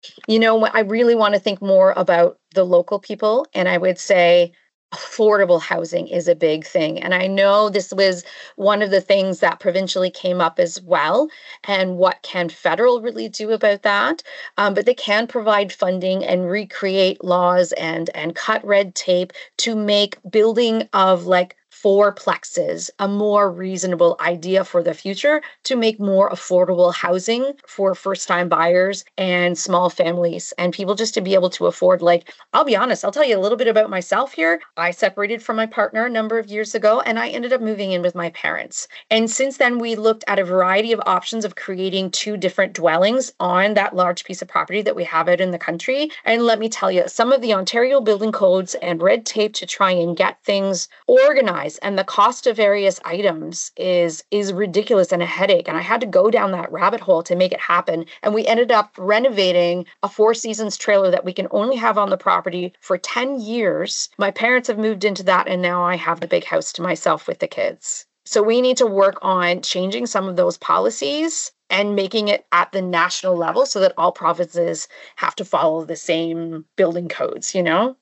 I really want to think more about the local people, and I would say affordable housing is a big thing. And I know this was one of the things that provincially came up as well. And what can federal really do about that? But they can provide funding and recreate laws and cut red tape to make building of like fourplexes a more reasonable idea for the future to make more affordable housing for first time buyers and small families and people just to be able to afford. Like, I'll be honest, I'll tell you a little bit about myself here. I separated from my partner a number of years ago and I ended up moving in with my parents. And since then, we looked at a variety of options of creating two different dwellings on that large piece of property that we have out in the country. And let me tell you, some of the Ontario building codes and red tape to try and get things organized and the cost of various items is ridiculous and a headache. And I had to go down that rabbit hole to make it happen. And we ended up renovating a Four Seasons trailer that we can only have on the property for 10 years. My parents have moved into that, and now I have the big house to myself with the kids. So we need to work on changing some of those policies and making it at the national level so that all provinces have to follow the same building codes, you know?